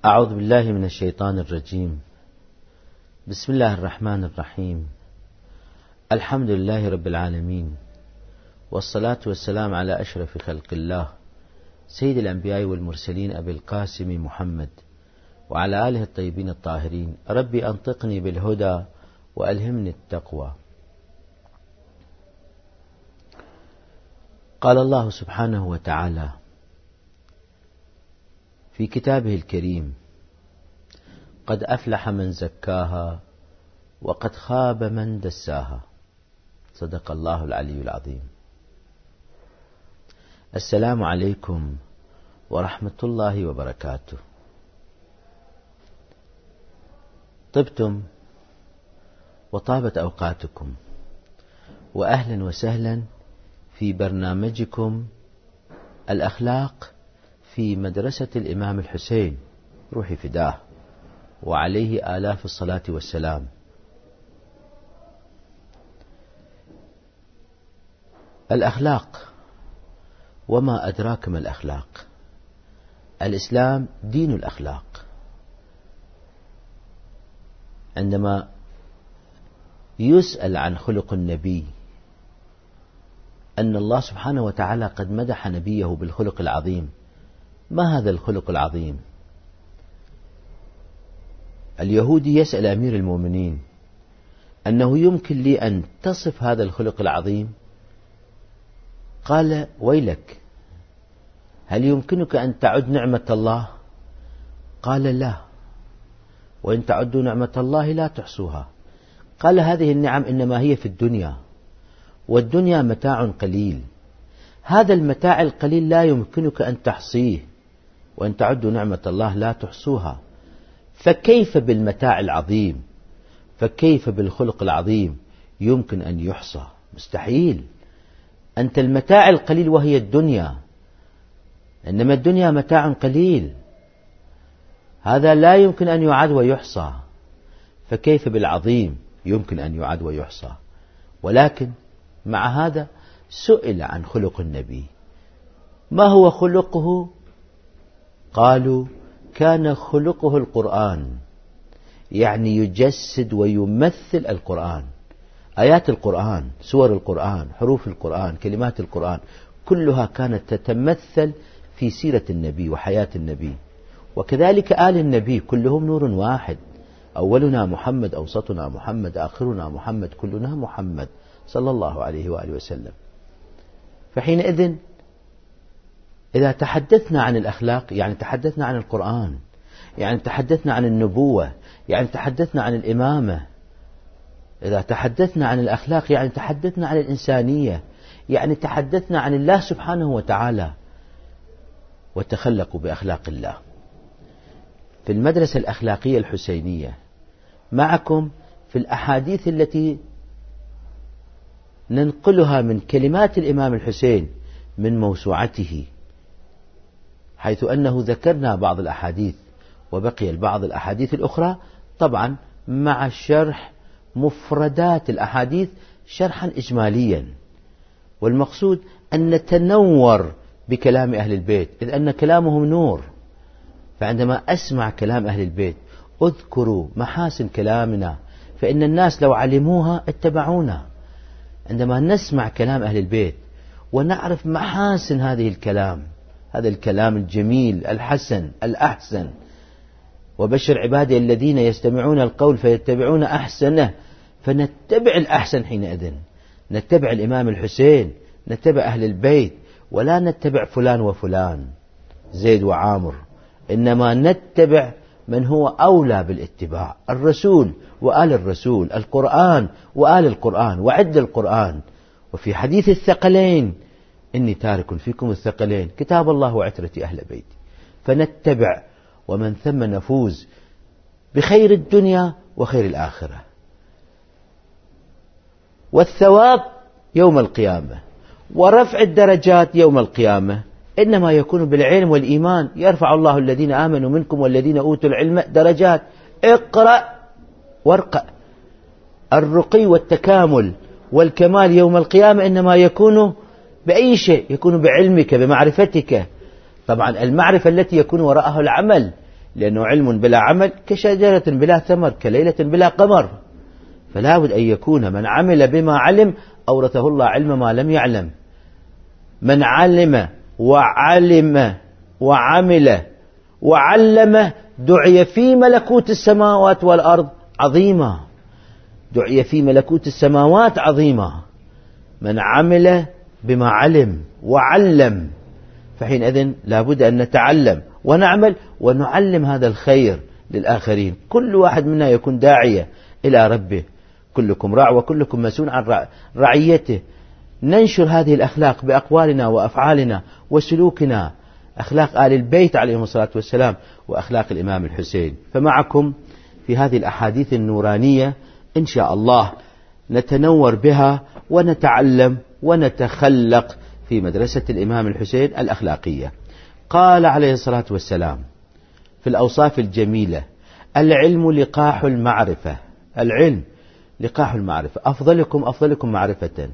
أعوذ بالله من الشيطان الرجيم. بسم الله الرحمن الرحيم. الحمد لله رب العالمين، والصلاة والسلام على أشرف خلق الله سيد الأنبياء والمرسلين أبي القاسم محمد وعلى آله الطيبين الطاهرين. ربي أنطقني بالهدى وألهمني التقوى. قال الله سبحانه وتعالى في كتابه الكريم: قد أفلح من زكاها وقد خاب من دساها. صدق الله العلي العظيم. السلام عليكم ورحمة الله وبركاته. طبتم وطابت أوقاتكم، وأهلا وسهلا في برنامجكم الأخلاق في مدرسة الإمام الحسين روحي فداه وعليه آلاف الصلاة والسلام. الأخلاق، وما أدراك ما الأخلاق. الإسلام دين الأخلاق. عندما يسأل عن خلق النبي، أن الله سبحانه وتعالى قد مدح نبيه بالخلق العظيم. ما هذا الخلق العظيم؟ اليهودي يسأل أمير المؤمنين أنه يمكن لي أن تصف هذا الخلق العظيم؟ قال: ويلك، هل يمكنك أن تعد نعمة الله؟ قال: لا، وإن تعدوا نعمة الله لا تحصوها. قال: هذه النعم إنما هي في الدنيا، والدنيا متاع قليل، هذا المتاع القليل لا يمكنك أن تحصيه، وإن تعدوا نعمة الله لا تحصوها. فكيف بالمتاع العظيم؟ فكيف بالخلق العظيم يمكن أن يحصى؟ مستحيل. أنت المتاع القليل وهي الدنيا، إنما الدنيا متاع قليل، هذا لا يمكن أن يعد ويحصى، فكيف بالعظيم يمكن أن يعد ويحصى؟ ولكن مع هذا سئل عن خلق النبي: ما هو خلقه؟ قالوا: كان خلقه القرآن، يعني يجسد ويمثل القرآن، آيات القرآن، سور القرآن، حروف القرآن، كلمات القرآن، كلها كانت تتمثل في سيرة النبي وحياة النبي. وكذلك آل النبي كلهم نور واحد، أولنا محمد، أوسطنا محمد، آخرنا محمد، كلنا محمد صلى الله عليه وآله وسلم. فحينئذ إذا تحدثنا عن الأخلاق يعني تحدثنا عن القرآن، يعني تحدثنا عن النبوة، يعني تحدثنا عن الإمامة. إذا تحدثنا عن الأخلاق يعني تحدثنا عن الإنسانية، يعني تحدثنا عن الله سبحانه وتعالى. وتخلقوا بأخلاق الله. في المدرسة الأخلاقية الحسينية معكم في الأحاديث التي ننقلها من كلمات الإمام الحسين من موسوعته، حيث أنه ذكرنا بعض الأحاديث وبقي البعض الأحاديث الأخرى، طبعا مع شرح مفردات الأحاديث شرحا إجماليا. والمقصود أن نتنور بكلام أهل البيت، إذ أن كلامهم نور. فعندما أسمع كلام أهل البيت أذكروا محاسن كلامنا، فإن الناس لو علموها اتبعونا. عندما نسمع كلام أهل البيت ونعرف محاسن هذه الكلام، هذا الكلام الجميل الحسن الأحسن، وبشر عبادي الذين يستمعون القول فيتبعون أحسنه، فنتبع الأحسن. حينئذ نتبع الإمام الحسين، نتبع أهل البيت، ولا نتبع فلان وفلان زيد وعامر، إنما نتبع من هو أولى بالاتباع: الرسول وآل الرسول، القرآن وآل القرآن وعد القرآن. وفي حديث الثقلين: إني تارك فيكم الثقلين، كتاب الله وعترتي أهل بيتي. فنتبع، ومن ثم نفوز بخير الدنيا وخير الآخرة. والثواب يوم القيامة ورفع الدرجات يوم القيامة إنما يكون بالعلم والإيمان. يرفع الله الذين آمنوا منكم والذين أوتوا العلم درجات. اقرأ وارقى. الرقي والتكامل والكمال يوم القيامة إنما يكون بأي شيء؟ يكون بعلمك، بمعرفتك. طبعا المعرفة التي يكون وراءها العمل، لأنه علم بلا عمل كشجرة بلا ثمر، كليلة بلا قمر. فلا بد أن يكون من عمل بما علم أورثه الله علم ما لم يعلم. من علم وعلم وعمل وعلم دعي في ملكوت السماوات والأرض عظيما، دعي في ملكوت السماوات عظيما. من عمل بما علم وعلم، فحينئذ لا بد أن نتعلم ونعمل ونعلم هذا الخير للآخرين. كل واحد منا يكون داعية إلى ربه، كلكم راع وكلكم مسؤول عن رعيته. ننشر هذه الأخلاق بأقوالنا وأفعالنا وسلوكنا، أخلاق آل البيت عليهم الصلاة والسلام وأخلاق الإمام الحسين. فمعكم في هذه الأحاديث النورانية إن شاء الله نتنور بها ونتعلم ونتخلق في مدرسة الإمام الحسين الأخلاقية. قال عليه الصلاة والسلام في الأوصاف الجميلة: العلم لقاح المعرفة، العلم لقاح المعرفة، أفضلكم معرفة،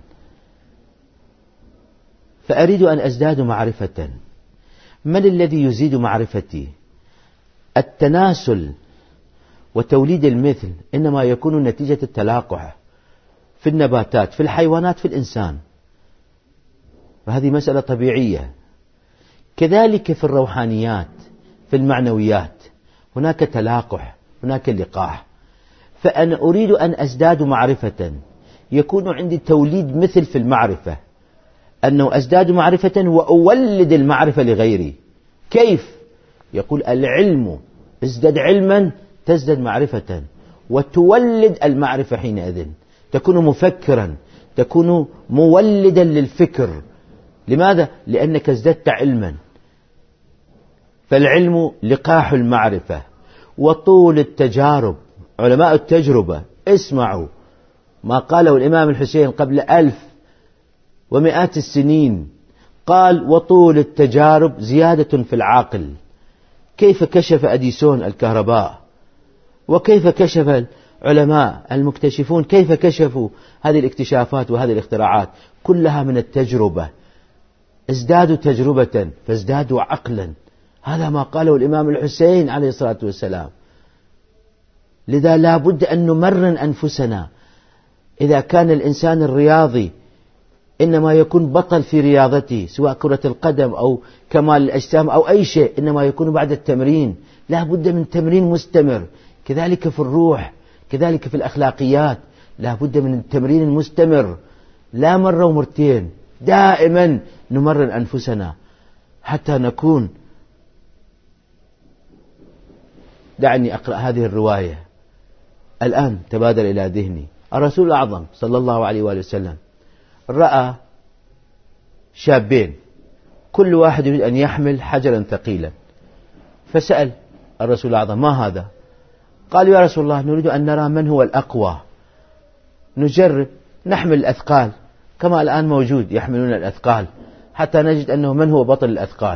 فأريد أن أزداد معرفة. من الذي يزيد معرفتي؟ التناسل وتوليد المثل إنما يكون نتيجة التلاقح في النباتات، في الحيوانات، في الإنسان، وهذه مسألة طبيعية. كذلك في الروحانيات، في المعنويات، هناك تلاقح، هناك لقاح. فأنا أريد أن أزداد معرفة، يكون عندي توليد مثل في المعرفة، أنه أزداد معرفة وأولد المعرفة لغيري. كيف؟ يقول: العلم، ازدد علما تزدد معرفة وتولد المعرفة. حينئذ تكون مفكرا، تكون مولدا للفكر. لماذا؟ لأنك ازددت علما. فالعلم لقاح المعرفة وطول التجارب. علماء التجربة اسمعوا ما قاله الإمام الحسين قبل 1100 السنين، قال: وطول التجارب زيادة في العاقل. كيف كشف أديسون الكهرباء، وكيف كشف العلماء المكتشفون، كيف كشفوا هذه الاكتشافات وهذه الاختراعات؟ كلها من التجربة. ازدادوا تجربة فازدادوا عقلا. هذا ما قاله الإمام الحسين عليه الصلاة والسلام. لذا لا بد أن نمرن أنفسنا. إذا كان الإنسان الرياضي إنما يكون بطل في رياضته، سواء كرة القدم أو كمال الأجسام أو أي شيء، إنما يكون بعد التمرين. لا بد من تمرين مستمر. كذلك في الروح، كذلك في الأخلاقيات، لا بد من التمرين المستمر، لا مرة ومرتين، دائما نمرن أنفسنا حتى نكون. دعني أقرأ هذه الرواية الآن تبادر إلى ذهني. الرسول الأعظم صلى الله عليه وآله وسلم رأى شابين كل واحد يريد أن يحمل حجرا ثقيلا، فسأل الرسول الأعظم: ما هذا؟ قالوا: يا رسول الله، نريد أن نرى من هو الأقوى، نجرب نحمل الأثقال كما الآن موجود يحملون الأثقال حتى نجد أنه من هو بطل الأثقال.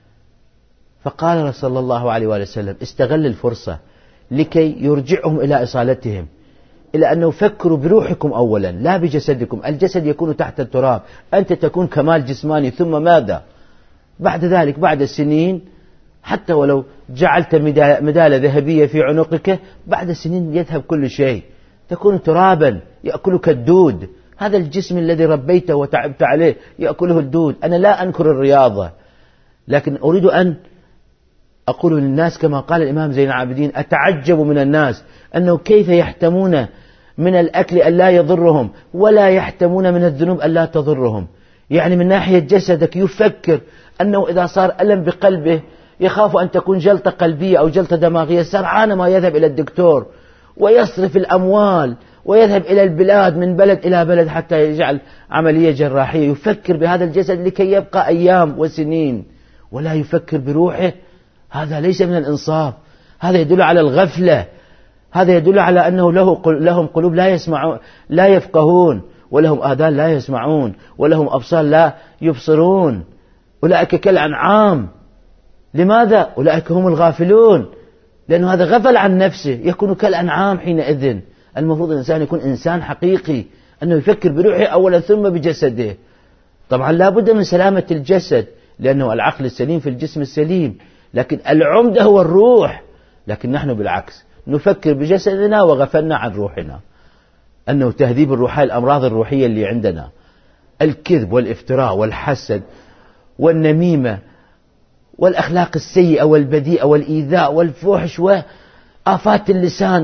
فقال صلى الله عليه وآله وسلم: استغل الفرصة لكي يرجعهم إلى إصالتهم، إلى أنه فكروا بروحكم أولا لا بجسدكم. الجسد يكون تحت التراب، أنت تكون كمال جسماني، ثم ماذا بعد ذلك؟ بعد السنين، حتى ولو جعلت مدالة ذهبية في عنقك، بعد سنين يذهب كل شيء، تكون ترابا يأكلك الدود. هذا الجسم الذي ربيته وتعبت عليه يأكله الدود. أنا لا أنكر الرياضة، لكن أريد أن أقول للناس كما قال الإمام زين العابدين: أتعجب من الناس أنه كيف يحتمون من الأكل ألا يضرهم، ولا يحتمون من الذنوب ألا تضرهم. يعني من ناحية جسدك يفكر أنه إذا صار ألم بقلبه يخاف أن تكون جلطة قلبية أو جلطة دماغية، سرعان ما يذهب إلى الدكتور ويصرف الأموال ويذهب إلى البلاد من بلد إلى بلد حتى يجعل عملية جراحية. يفكر بهذا الجسد لكي يبقى أيام وسنين، ولا يفكر بروحه. هذا ليس من الإنصاف، هذا يدل على الغفلة، هذا يدل على أنه لهم قلوب لا يسمعون لا يفقهون، ولهم آذان لا يسمعون، ولهم أبصار لا يبصرون. أولئك كالأنعام. لماذا؟ أولئك هم الغافلون، لأنه هذا غفل عن نفسه، يكون كالأنعام. حينئذ المفروض الإنسان يكون إنسان حقيقي، أنه يفكر بروحه أولا ثم بجسده. طبعا لا بد من سلامة الجسد، لأنه العقل السليم في الجسم السليم، لكن العمدة هو الروح. لكن نحن بالعكس نفكر بجسدنا وغفلنا عن روحنا، أنه تهذيب الروح، الأمراض الروحية اللي عندنا، الكذب والإفتراء والحسد والنميمة والأخلاق السيئة والبذيئة والإيذاء والفحش وآفات اللسان،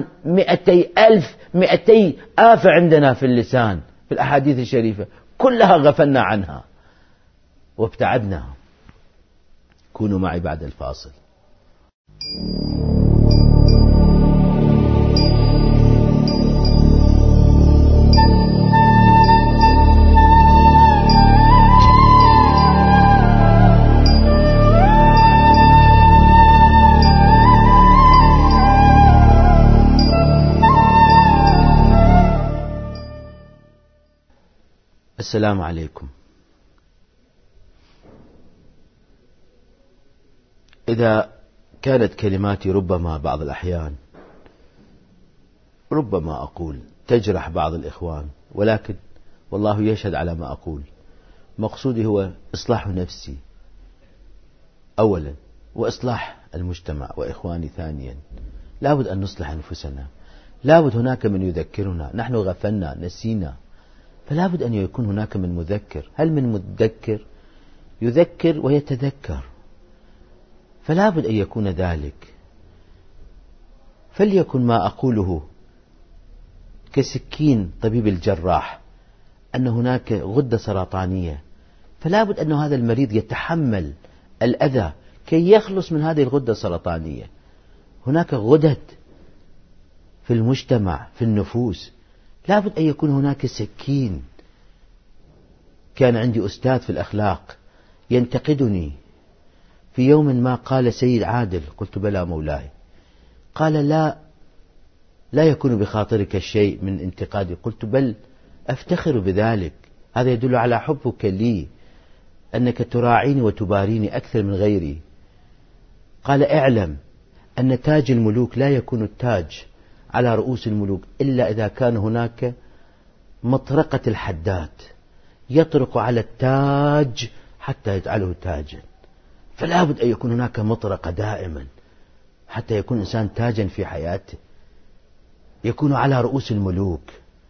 200 آفة عندنا في اللسان في الأحاديث الشريفة، كلها غفلنا عنها وابتعدنا. كونوا معي بعد الفاصل. السلام عليكم. إذا كانت كلماتي ربما بعض الأحيان ربما أقول تجرح بعض الإخوان، ولكن والله يشهد على ما أقول، مقصودي هو إصلاح نفسي أولا، وإصلاح المجتمع وإخواني ثانيا. لابد أن نصلح أنفسنا، لابد هناك من يذكرنا، نحن غفلنا نسينا، فلا بد أن يكون هناك من مذكر. هل من مذكر يذكر ويتذكر؟ فلا بد أن يكون ذلك. فليكن ما أقوله كسكين طبيب الجراح، أن هناك غدة سرطانية، فلا بد أن هذا المريض يتحمل الأذى كي يخلص من هذه الغدة السرطانية. هناك غدد في المجتمع في النفوس، لا بد أن يكون هناك سكين. كان عندي أستاذ في الأخلاق ينتقدني في يوم ما، قال: سيد عادل. قلت: بلى مولاي. قال: لا يكون بخاطرك الشيء من انتقادي. قلت: بل أفتخر بذلك، هذا يدل على حبك لي، أنك تراعيني وتباريني أكثر من غيري. قال: اعلم أن تاج الملوك لا يكون التاج على رؤوس الملوك إلا إذا كان هناك مطرقة الحداد يطرق على التاج حتى يجعله تاجا. فلا بد أن يكون هناك مطرقة دائما حتى يكون إنسان تاجا في حياته، يكون على رؤوس الملوك.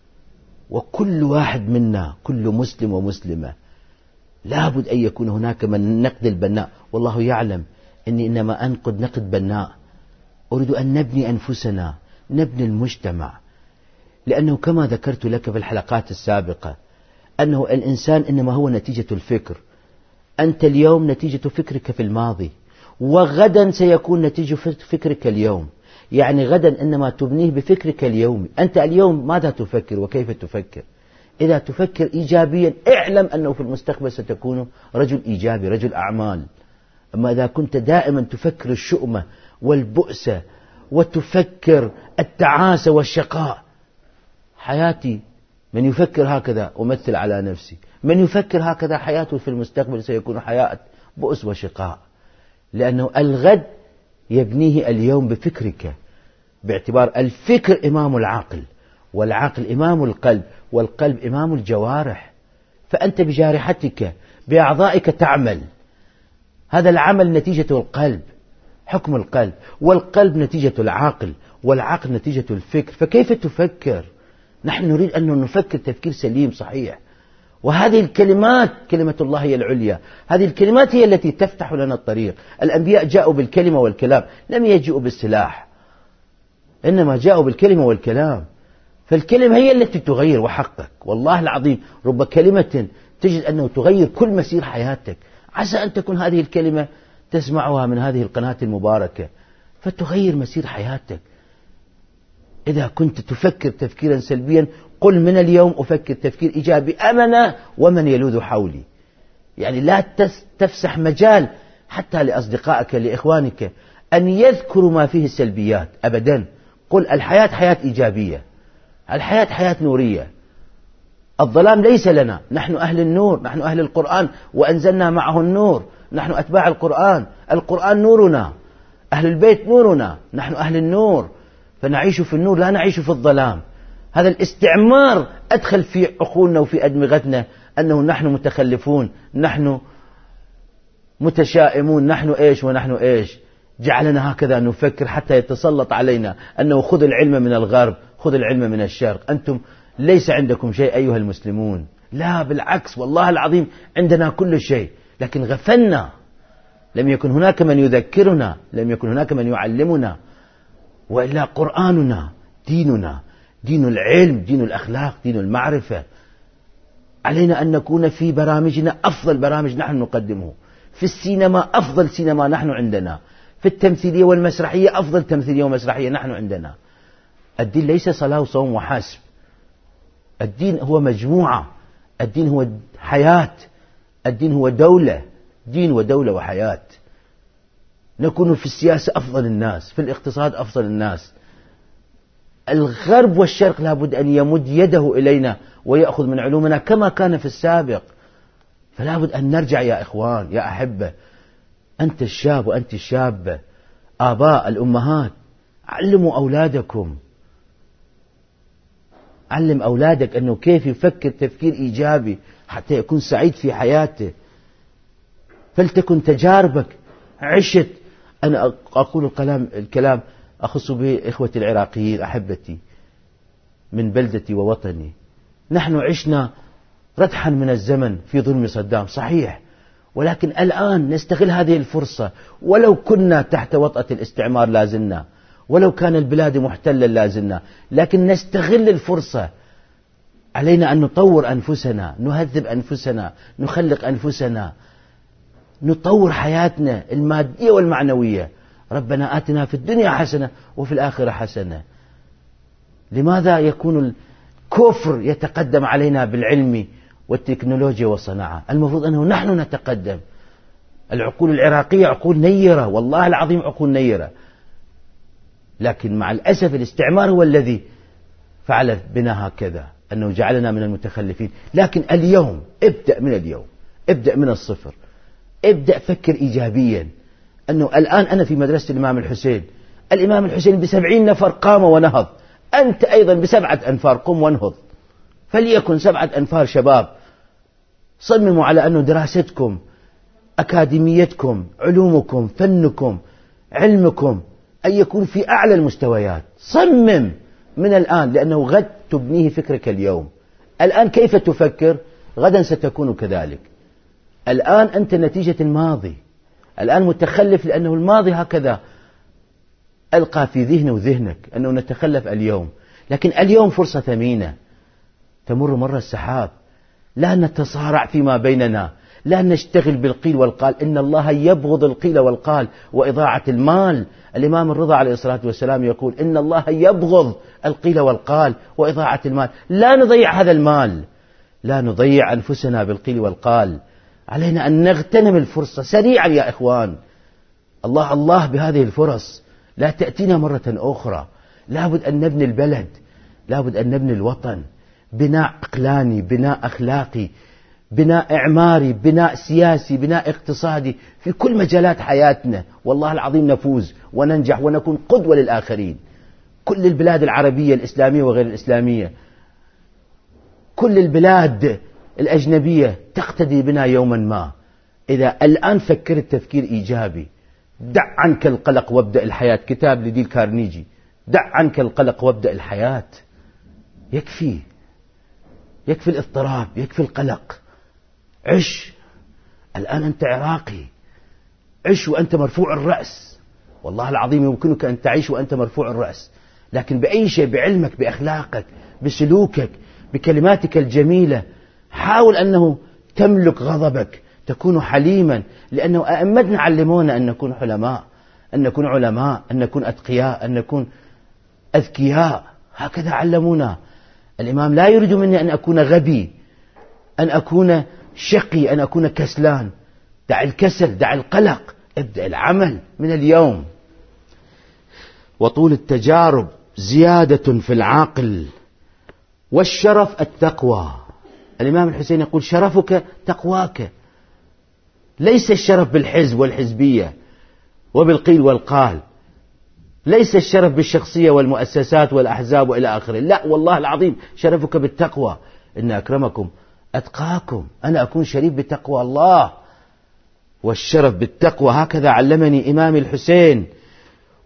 وكل واحد منا، كل مسلم ومسلمة، لا بد أن يكون هناك من نقد البناء. والله يعلم أني إنما أنقد نقد بناء، أريد أن نبني أنفسنا، نبني المجتمع. لأنه كما ذكرت لك في الحلقات السابقة، أنه الإنسان إنما هو نتيجة الفكر. أنت اليوم نتيجة فكرك في الماضي، وغدا سيكون نتيجة فكرك اليوم. يعني غدا إنما تبنيه بفكرك اليومي. أنت اليوم ماذا تفكر وكيف تفكر؟ إذا تفكر إيجابيا اعلم أنه في المستقبل ستكون رجل إيجابي، رجل أعمال. أما إذا كنت دائما تفكر الشؤمة والبؤس وتفكر التعاسة والشقاء، حياتي من يفكر هكذا أمثل على نفسي، من يفكر هكذا حياته في المستقبل سيكون حياة بؤس وشقاء. لأنه الغد يبنيه اليوم بفكرك، باعتبار الفكر إمام العقل، والعقل إمام القلب، والقلب إمام الجوارح. فأنت بجارحتك بأعضائك تعمل، هذا العمل نتيجة القلب، حكم القلب، والقلب نتيجة العقل، والعقل نتيجة الفكر. فكيف تفكر؟ نحن نريد أن نفكر تفكير سليم صحيح. وهذه الكلمات، كلمة الله هي العليا، هذه الكلمات هي التي تفتح لنا الطريق. الأنبياء جاءوا بالكلمة والكلام، لم يجيئوا بالسلاح، إنما جاءوا بالكلمة والكلام. فالكلمة هي التي تغير. وحقك والله العظيم رب كلمة تجد أنه تغير كل مسير حياتك. عسى أن تكون هذه الكلمة تسمعها من هذه القناة المباركة فتغير مسير حياتك. إذا كنت تفكر تفكيرا سلبيا، قل من اليوم أفكر تفكير إيجابي أمنا ومن يلوذ حولي. يعني لا تفسح مجال حتى لأصدقائك لإخوانك أن يذكروا ما فيه السلبيات أبدا. قل الحياة حياة إيجابية، الحياة حياة نورية، الظلام ليس لنا، نحن أهل النور، نحن أهل القرآن وأنزلنا معه النور، نحن أتباع القرآن، القرآن نورنا، أهل البيت نورنا، نحن أهل النور، فنعيش في النور لا نعيش في الظلام. هذا الاستعمار أدخل في عقولنا وفي أدمغتنا أنه نحن متخلفون، نحن متشائمون، نحن إيش ونحن إيش. جعلنا هكذا نفكر حتى يتسلط علينا أنه خذ العلم من الغرب، خذ العلم من الشرق، أنتم ليس عندكم شيء أيها المسلمون. لا بالعكس، والله العظيم عندنا كل شيء، لكن غفلنا. لم يكن هناك من يذكرنا، لم يكن هناك من يعلمنا، وإلا قرآننا ديننا، دين العلم، دين الأخلاق، دين المعرفة. علينا أن نكون في برامجنا أفضل برامج نحن نقدمه، في السينما أفضل سينما نحن عندنا، في التمثيلية والمسرحية أفضل تمثيلية ومسرحية نحن عندنا. الدين ليس صلاة وصوم وحسب، الدين هو مجموعة، الدين هو حياة، الدين هو دولة، دين ودولة وحياة. نكون في السياسة أفضل الناس، في الاقتصاد أفضل الناس. الغرب والشرق لابد أن يمد يده إلينا ويأخذ من علومنا كما كان في السابق. فلا بد أن نرجع يا إخوان يا أحبة، أنت الشاب وأنت الشابة، آباء الأمهات، علموا أولادكم، علم أولادك أنه كيف يفكر تفكير إيجابي حتى يكون سعيد في حياته. فلتكن تجاربك عشت. أنا أقول الكلام أخص به إخوتي العراقيين أحبتي من بلدتي ووطني. نحن عشنا ردحا من الزمن في ظلم صدام صحيح، ولكن الآن نستغل هذه الفرصة. ولو كنا تحت وطأة الاستعمار لازلنا، ولو كان البلاد محتلة لازلنا، لكن نستغل الفرصة. علينا أن نطور أنفسنا، نهذب أنفسنا، نخلق أنفسنا، نطور حياتنا المادية والمعنوية. ربنا آتنا في الدنيا حسنة وفي الآخرة حسنة. لماذا يكون الكفر يتقدم علينا بالعلم والتكنولوجيا والصناعة؟ المفروض أنه نحن نتقدم. العقول العراقية عقول نيرة، والله العظيم عقول نيرة، لكن مع الأسف الاستعمار هو الذي فعل بنا هكذا، أنه جعلنا من المتخلفين. لكن اليوم ابدأ من اليوم، ابدأ من الصفر، ابدأ فكر إيجابيا. أنه الآن أنا في مدرسة الإمام الحسين، الإمام الحسين ب70 نفر قام ونهض، أنت أيضا ب7 أنفار قم وانهض. فليكن 7 أنفار شباب صمموا على أنه دراستكم، أكاديميتكم، علومكم، فنكم، علمكم أن يكون في أعلى المستويات. صمم من الآن، لأنه غد تبنيه فكرك اليوم. الآن كيف تفكر غدا ستكون كذلك. الآن أنت نتيجة الماضي، الآن متخلف لأنه الماضي هكذا ألقى في ذهنه وذهنك أنه نتخلف اليوم. لكن اليوم فرصة ثمينة تمر مر السحاب. لا نتصارع فيما بيننا، لا نشتغل بالقيل والقال. إن الله يبغض القيل والقال وإضاعة المال. الإمام الرضا عليه الصلاة والسلام يقول إن الله يبغض القيل والقال وإضاعة المال. لا نضيع هذا المال، لا نضيع أنفسنا بالقيل والقال. علينا أن نغتنم الفرصة سريعا يا إخوان. الله الله بهذه الفرص لا تأتينا مرة أخرى. لابد أن نبني البلد، لابد أن نبني الوطن، بناء عقلاني، بناء أخلاقي، بناء إعماري، بناء سياسي، بناء اقتصادي، في كل مجالات حياتنا. والله العظيم نفوز وننجح ونكون قدوة للآخرين. كل البلاد العربية الإسلامية وغير الإسلامية، كل البلاد الأجنبية تقتدي بنا يوما ما. إذا الآن فكرت تفكير إيجابي، دع عنك القلق وابدأ الحياة. كتاب لديل كارنيجي، دع عنك القلق وابدأ الحياة. يكفي الاضطراب، يكفي القلق. عش. الآن أنت عراقي، عش وأنت مرفوع الرأس. والله العظيم يمكنك أن تعيش وأنت مرفوع الرأس، لكن بأي شيء، بعلمك، بأخلاقك، بسلوكك، بكلماتك الجميلة. حاول أنه تملك غضبك، تكون حليما، لأنه أئمتنا علمونا أن نكون حلماء، أن نكون علماء، أن نكون أتقياء، أن نكون أذكياء. هكذا علمونا. الإمام لا يريد مني أن أكون غبي، أن أكون شقي، أن أكون كسلان. دع الكسل، دع القلق، ابدأ العمل من اليوم. وطول التجارب زيادة في العقل، والشرف التقوى. الإمام الحسين يقول شرفك تقواك. ليس الشرف بالحزب والحزبية وبالقيل والقال، ليس الشرف بالشخصية والمؤسسات والأحزاب وإلى آخره. لا، والله العظيم شرفك بالتقوى. إن أكرمكم أتقاكم. أنا أكون شريف بتقوى الله، والشرف بالتقوى. هكذا علمني إمامي الحسين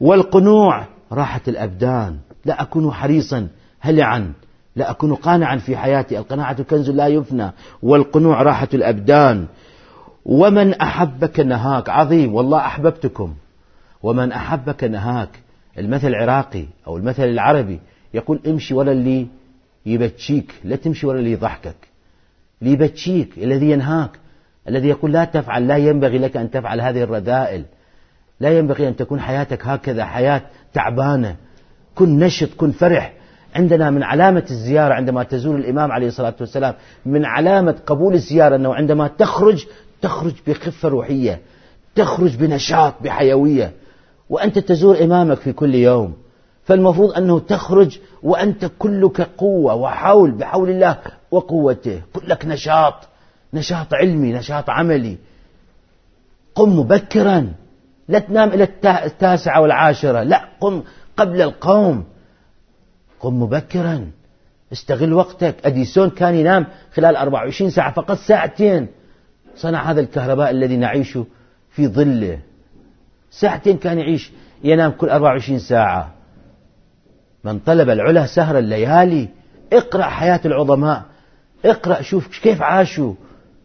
والقنوع راحة الأبدان، لا أكون حريصا هلعا، لا أكون قانعا في حياتي، القناعة كنز لا يفنى، والقنوع راحة الأبدان. ومن أحبك نهاك، عظيم، والله أحببتكم، ومن أحبك نهاك. المثل العراقي أو المثل العربي يقول امشي ولا اللي يبتشيك، لا تمشي ولا اللي يضحكك. اللي يبتشيك الذي ينهاك، الذي يقول لا تفعل، لا ينبغي لك أن تفعل هذه الرذائل، لا ينبغي أن تكون حياتك هكذا، حياة تعبانة. كن نشط، كن فرح. عندنا من علامة الزيارة عندما تزور الإمام عليه الصلاة والسلام، من علامة قبول الزيارة أنه عندما تخرج بخفة روحية، تخرج بنشاط، بحيوية. وأنت تزور إمامك في كل يوم، فالمفروض أنه تخرج وأنت كلك قوة وحول، بحول الله وقوته، كلك نشاط، نشاط علمي، نشاط عملي. قم مبكرا، لا تنام إلى 9 و10، لا، قم قبل القوم، قم مبكرا، استغل وقتك. أديسون كان ينام خلال 24 ساعة فقط 2 ساعة، صنع هذا الكهرباء الذي نعيش في ظله. 2 ساعة كان يعيش، ينام كل 24 ساعة. من طلب العلا سهر الليالي. اقرأ حياة العظماء، اقرأ، شوف كيف عاشوا.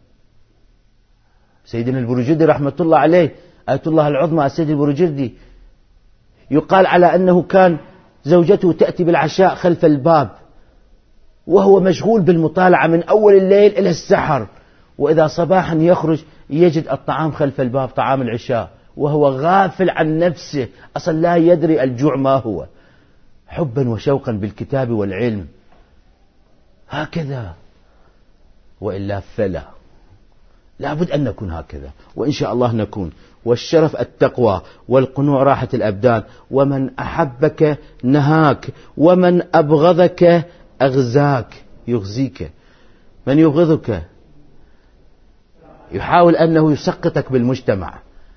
سيدنا البروجردي رحمة الله عليه، آية الله العظمى السيد البروجردي، يقال على أنه كان زوجته تأتي بالعشاء خلف الباب وهو مشغول بالمطالعة من أول الليل إلى السحر، وإذا صباحا يخرج يجد الطعام خلف الباب، طعام العشاء، وهو غافل عن نفسه، أصلا لا يدري الجوع ما هو، حبا وشوقا بالكتاب والعلم. هكذا، وإلا فلا، لابد أن نكون هكذا، وإن شاء الله نكون. والشرف التقوى، والقنوع راحة الأبدان. ومن أحبك نهاك، ومن أبغضك أغزاك، يغزيك. من يبغضك يحاول أنه يسقطك بالمجتمع.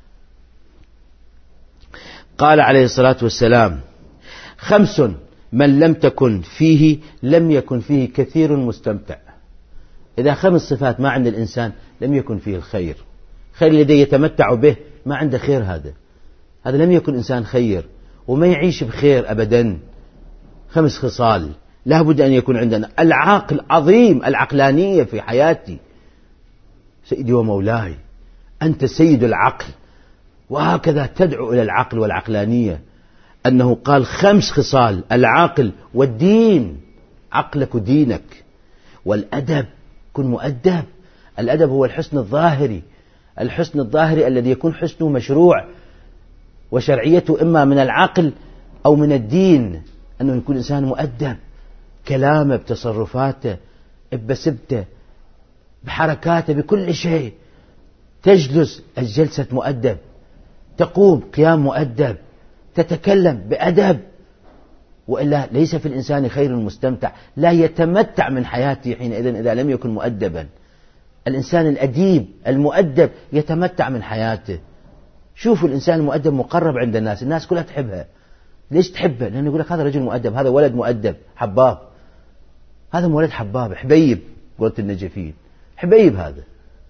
قال عليه الصلاة والسلام: 5 من لم تكن فيه لم يكن فيه كثير مستمتع. إذا 5 صفات ما عند الإنسان لم يكن فيه الخير. خير الذي يتمتع به ما عنده خير، هذا لم يكن إنسان خير، وما يعيش بخير أبدا. 5 خصال لا بد أن يكون عندنا. العقل عظيم، العقلانية في حياتي. سيدي ومولاي، أنت سيد العقل، وهكذا تدعو إلى العقل والعقلانية. أنه قال 5 خصال: العقل والدين، عقلك ودينك، والأدب، كن مؤدب. الأدب هو الحسن الظاهري، الحسن الظاهري الذي يكون حسنه مشروع وشرعيته إما من العقل أو من الدين. أنه يكون إنسان مؤدب، كلامه، بتصرفاته، بسبته، بحركاته، بكل شيء. تجلس الجلسة مؤدب، تقوم قيام مؤدب، تتكلم بأدب، وإلا ليس في الإنسان خير مستمتع، لا يتمتع من حياته حينئذ إذا لم يكن مؤدبا. الإنسان الأديب المؤدب يتمتع من حياته. شوفوا الإنسان المؤدب مقرب عند الناس، الناس كلها تحبها. ليش تحبه؟ لأنه يقول لك هذا رجل مؤدب، هذا ولد مؤدب، حباب، هذا ولد حباب، حبيب، قلت النجفين، حبيب، هذا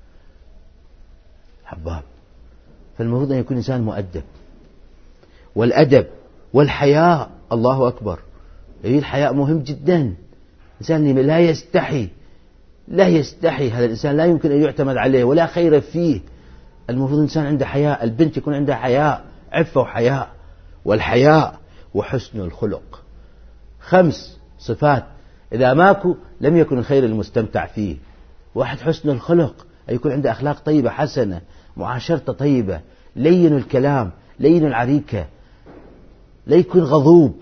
حباب. فالمفروض أن يكون إنسان مؤدب. والأدب والحياء، الله أكبر، الحياء مهم جدا. إنسان لا يستحي، هذا الإنسان لا يمكن أن يعتمد عليه ولا خير فيه. المفروض إنسان عنده حياء، البنت يكون عندها حياء، عفة وحياء. والحياء وحسن الخلق، 5 صفات إذا ماكو لم يكن الخير المستمتع فيه. واحد حسن الخلق، أن يكون عنده أخلاق طيبة حسنة، معاشرته طيبة، لين الكلام، لين العريكة، لا يكون غضوب.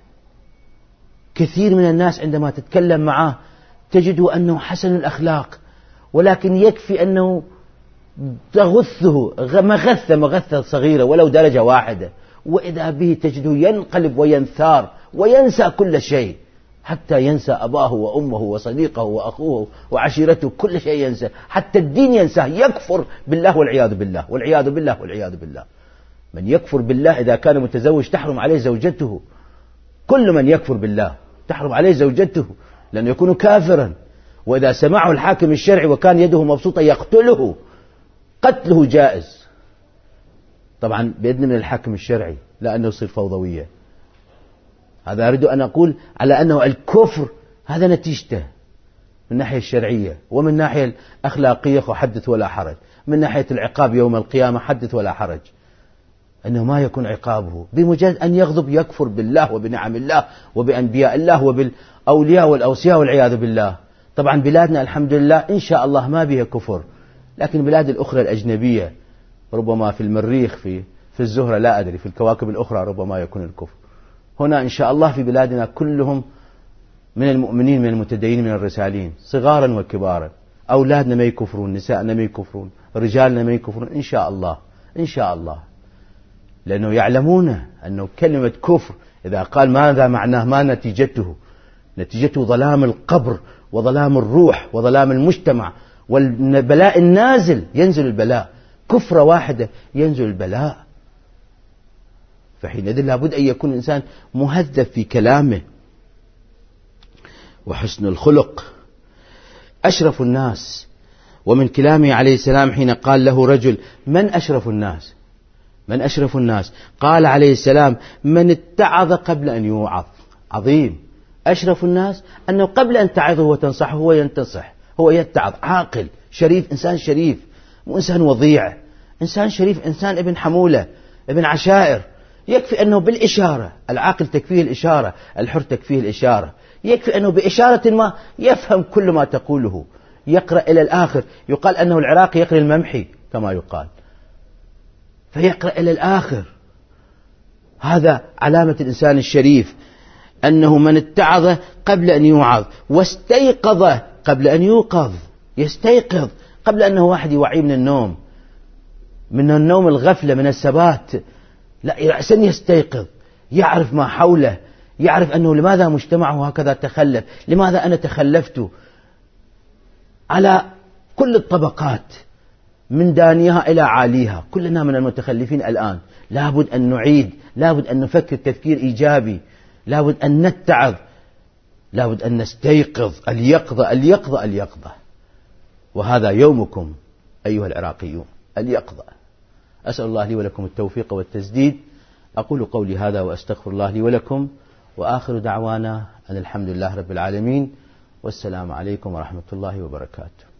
كثير من الناس عندما تتكلم معه تجده أنه حسن الأخلاق، ولكن يكفي أنه تغثه مغثة صغيرة ولو درجة واحدة، وإذا به تجده ينقلب وينثار وينسى كل شيء، حتى ينسى أباه وأمه وصديقه وأخوه وعشيرته، كل شيء ينسى، حتى الدين ينساه، يكفر بالله والعياذ بالله والعياذ بالله والعياذ بالله. من يكفر بالله إذا كان متزوج تحرم عليه زوجته، كل من يكفر بالله تحرم عليه زوجته، لأنه يكون كافرا. وإذا سمعه الحاكم الشرعي وكان يده مبسوطة يقتله، قتله جائز طبعا بإذن من الحاكم الشرعي، لا أنه يصير فوضوية. هذا أريد أن أقول على أنه الكفر هذا نتيجته من الناحية الشرعية، ومن الناحية الأخلاقية حدث ولا حرج، من ناحية العقاب يوم القيامة حدث ولا حرج، أنه ما يكون عقابه بمجرد أن يغضب يكفر بالله وبنعم الله وبأنبياء الله وبالأولياء والأوصياء والعياذ بالله. طبعا بلادنا الحمد لله إن شاء الله ما بها كفر، لكن البلاد الأخرى الأجنبية ربما في المريخ في الزهرة لا أدري، في الكواكب الأخرى ربما يكون الكفر. هنا إن شاء الله في بلادنا كلهم من المؤمنين من المتدينين من الرسالين صغارا وكبارا، أولادنا ما يكفرون، نساءنا ما يكفرون، رجالنا ما يكفرون إن شاء الله، إن شاء الله، لأنه يعلمون أنه كلمة كفر إذا قال ماذا معناه، ما نتيجته، نتيجته ظلام القبر وظلام الروح وظلام المجتمع والبلاء النازل، ينزل البلاء، كفرة واحدة ينزل البلاء. فحينئذ لابد أن يكون الإنسان مهذب في كلامه وحسن الخلق. أشرف الناس، ومن كلامه عليه السلام حين قال له رجل من أشرف الناس، من أشرف الناس؟ قال عليه السلام من اتعظ قبل أن يوعظ. عظيم. أشرف الناس أنه قبل أن تعظه وتنصحه هو ينتصح، هو يتعظ، عاقل شريف، إنسان شريف، مو إنسان وضيع، إنسان شريف، إنسان ابن حمولة ابن عشائر. يكفي أنه بالإشارة، العاقل تكفيه الإشارة، الحر تكفيه الإشارة، يكفي أنه بإشارة ما يفهم كل ما تقوله، يقرأ إلى الآخر. يقال أنه العراقي يقرأ الممحي كما يقال، فيقرأ إلى الآخر. هذا علامة الإنسان الشريف، أنه من اتعظ قبل أن يوعظ، واستيقظ قبل أن يوقظ. يستيقظ قبل أنه واحد يوعي من النوم، من النوم الغفلة، من السبات، لا، أحسن يستيقظ، يعرف ما حوله، يعرف أنه لماذا مجتمعه هكذا تخلف، لماذا أنا تخلفت، على كل الطبقات من دانيها إلى عاليها، كلنا من المتخلفين الآن. لابد أن نعيد، لابد أن نفكر تفكير إيجابي، لابد أن نتعظ، لابد أن نستيقظ. اليقظة اليقظة اليقظة، وهذا يومكم أيها العراقيون، اليقظة. أسأل الله لي ولكم التوفيق والتسديد. أقول قولي هذا وأستغفر الله لي ولكم، وآخر دعوانا أن الحمد لله رب العالمين، والسلام عليكم ورحمة الله وبركاته.